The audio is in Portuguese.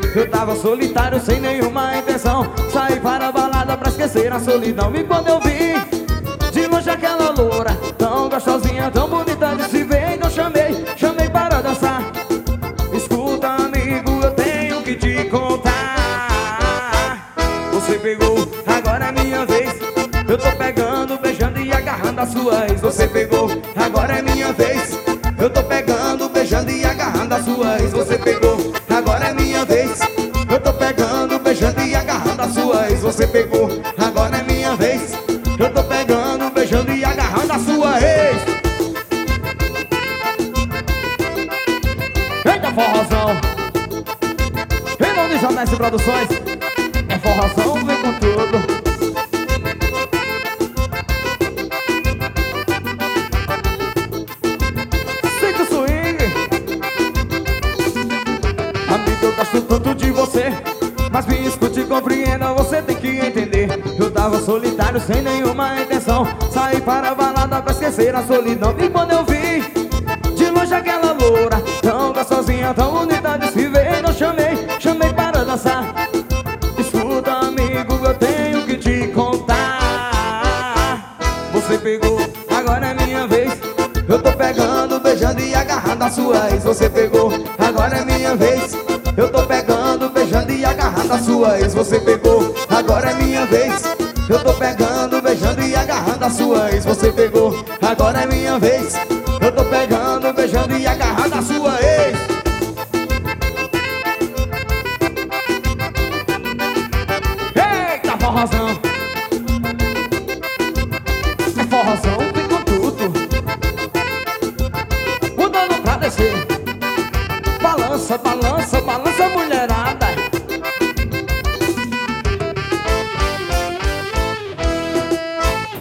Eu tava solitário sem nenhuma intenção. Saí para a balada pra esquecer a solidão. E quando eu vi de longe aquela loura, tão gostosinha, tão bonita de se ver, então chamei para dançar. Escuta, amigo, eu tenho que te contar. Você pegou, agora é minha vez. Eu tô pegando, beijando e agarrando a sua ex. Você pegou, agora é minha vez. Eu tô pegando, beijando e agarrando a sua ex. Você pegou, agora é minha vez. Eu tô pegando, beijando e agarrando a sua ex. Você pegou, agora é minha vez. Eu tô pegando, beijando e agarrando a sua ex. Eita, forrozão. Em nome de Jornais e Produções, é forrozão, vem com tudo. Sente o swing. Amigo, eu gosto tanto de você, mas me escute e compreenda, você tem que entender. Eu tava solitário sem nenhuma intenção. Saí para a balada pra esquecer a solidão. E quando eu vi de longe aquela loura, tão gostosinha, tão bonita de se ver, eu chamei para dançar. Escuta, amigo, eu tenho que te contar. Você pegou, agora é minha vez. Eu tô pegando, beijando e agarrando a sua ex. Você pegou, agora é minha vez. Eu tô pegando, beijando e agarrando a sua ex. Você pegou, agora é minha vez. Eu tô pegando, beijando e agarrando a sua ex. Você pegou, agora é minha vez. Eu tô pegando, beijando e agarrando a sua ex. Eita, forrozão. É forrozão, vem com tudo. Mudando pra descer. Balança, balança, balança, mulher.